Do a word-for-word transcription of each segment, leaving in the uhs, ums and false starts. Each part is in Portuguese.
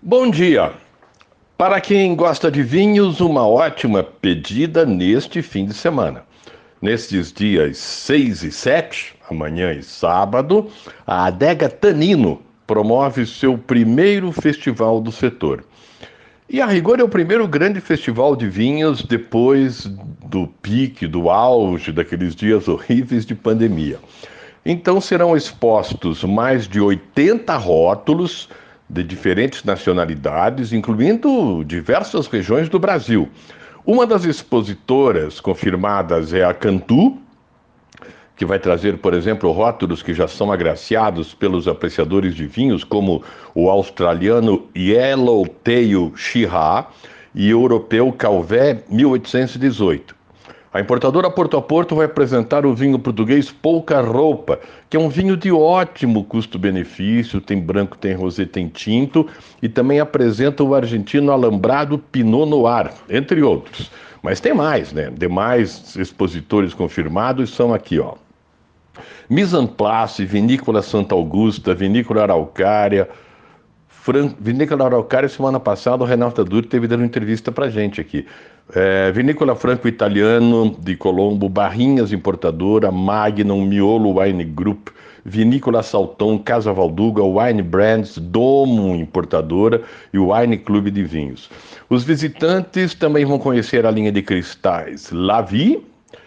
Bom dia! Para quem gosta de vinhos, uma ótima pedida neste fim de semana. Nestes dias seis e sete, amanhã e sábado, a Adega Tanino promove seu primeiro festival do setor. E a rigor é o primeiro grande festival de vinhos depois do pique, do auge daqueles dias horríveis de pandemia. Então serão expostos mais de oitenta rótulos de diferentes nacionalidades, incluindo diversas regiões do Brasil. Uma das expositoras confirmadas é a Cantu, que vai trazer, por exemplo, rótulos que já são agraciados pelos apreciadores de vinhos, como o australiano Yellowtail Shiraz e o europeu Calvé mil oitocentos e dezoito. A importadora Porto a Porto vai apresentar o vinho português Pouca Roupa, que é um vinho de ótimo custo-benefício, tem branco, tem rosé, tem tinto, e também apresenta o argentino Alambrado Pinot Noir, entre outros. Mas tem mais, né? Demais expositores confirmados são aqui, ó. Mise en Place, Vinícola Santa Augusta, Vinícola Araucária, Fran... Vinícola Araucária, semana passada o Renato Aduri teve dando entrevista pra gente aqui. É, Vinícola Franco Italiano de Colombo, Barrinhas Importadora, Magnum, Miolo Wine Group, Vinícola Salton, Casa Valduga, Wine Brands, Domo Importadora e o Wine Clube de Vinhos. Os visitantes também vão conhecer a linha de cristais La Vie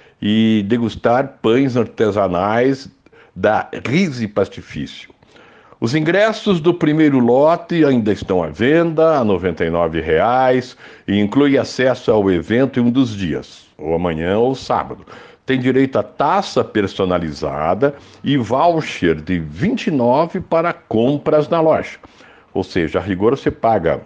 e degustar pães artesanais da Rise Pastifício. Os ingressos do primeiro lote ainda estão à venda a noventa e nove reais e inclui acesso ao evento em um dos dias, ou amanhã ou sábado. Tem direito a taça personalizada e voucher de vinte e nove reais para compras na loja. Ou seja, a rigor você paga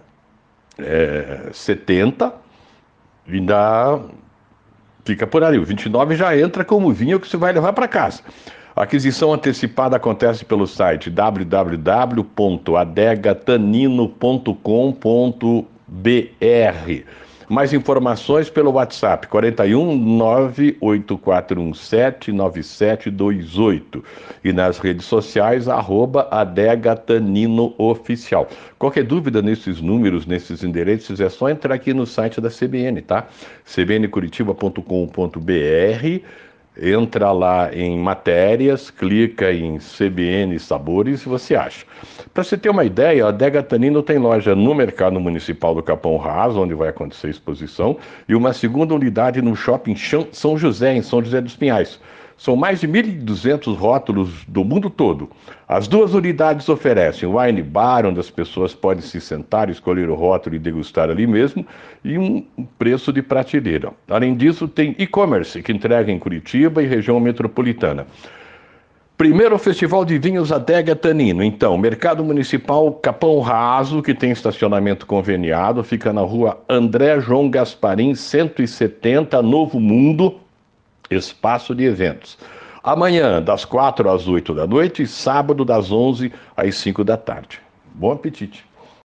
é, setenta e ainda fica por ali. O vinte e nove já entra como vinho que você vai levar para casa. A aquisição antecipada acontece pelo site w w w ponto adega tanino ponto com ponto b r. Mais informações pelo WhatsApp quarenta e um, nove oito quatro um sete, nove sete dois oito e nas redes sociais arroba Adega Tanino Oficial. Qualquer dúvida nesses números, nesses endereços, é só entrar aqui no site da C B N, tá? c b n curitiba ponto com ponto b r. Entra lá em matérias, clica em C B N Sabores e você acha. Para você ter uma ideia, a Adega Tanino tem loja no Mercado Municipal do Capão Raso, onde vai acontecer a exposição, e uma segunda unidade no Shopping São José, em São José dos Pinhais. São mais de mil e duzentos rótulos do mundo todo. As duas unidades oferecem wine bar, onde as pessoas podem se sentar, escolher o rótulo e degustar ali mesmo, e um preço de prateleira. Além disso, tem e-commerce, que entrega em Curitiba e região metropolitana. Primeiro Festival de Vinhos Adega Tanino. Então, Mercado Municipal Capão Raso, que tem estacionamento conveniado, fica na rua André João Gasparim, cento e setenta, Novo Mundo, espaço de eventos. Amanhã, das quatro às oito da noite, e sábado, das onze às cinco da tarde. Bom apetite!